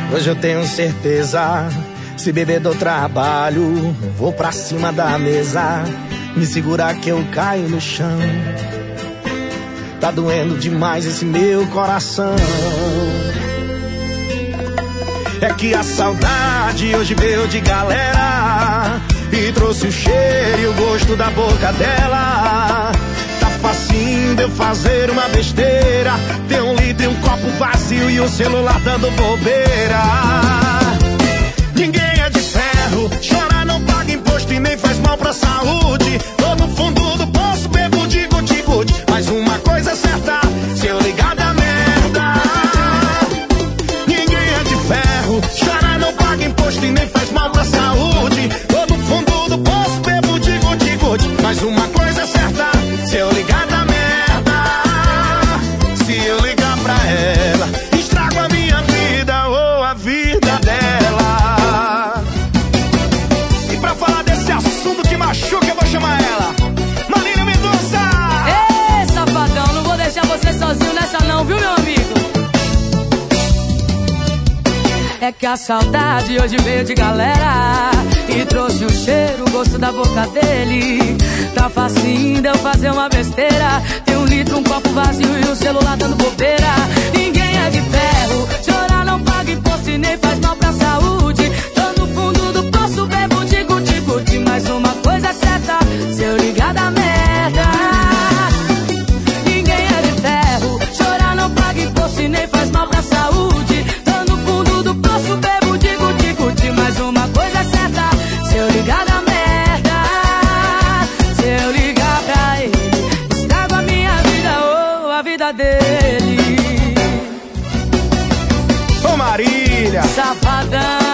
Hoje eu tenho certeza, se beber do trabalho, vou pra cima da mesa. Me segura que eu caio no chão. Tá doendo demais esse meu coração. É que a saudade hoje veio de galera e trouxe o cheiro e o gosto da boca dela. Tá facinho de eu fazer uma besteira, ter um litro e um copo vazio e o celular dando bobeira. Ninguém é de ferro, chorar não paga imposto e nem faz mal pra saúde. Tô no fundo do poço, bebo de guti-guti. Mas uma coisa é certa, se eu ligar da merda. Ninguém é de ferro, chorar não paga imposto e nem faz mal pra saúde. Tô no fundo do poço, bebo de guti-guti. Mas uma coisa é certa, se eu ligar da merda. Se eu ligar pra ela, estrago a minha vida ou a vida dela. E pra falar desse assunto que machuca, eu vou chamar ela, Marília Mendonça. Ei, safadão, não vou deixar você sozinho nessa não, viu, meu amigo? É que a saudade hoje veio de galera e trouxe o cheiro, o gosto da boca dele. Tá facinho de eu fazer uma besteira, tem um litro, um copo vazio e o celular dando bobeira. Ninguém é de ferro, chorar não paga imposto e nem faz mal pra saúde. Tô no fundo do poço, bebo de guti-guti. Mas uma coisa é certa, se eu ligar da merda. Ninguém é de ferro, chorar não paga imposto e nem faz mal pra saúde. Tô no fundo do poço, bebo de guti-guti. Mas uma coisa é certa, se eu ligar da merda. Se eu ligar pra ele, estrago a minha vida ou a vida dele. Ô Marília, Safadão.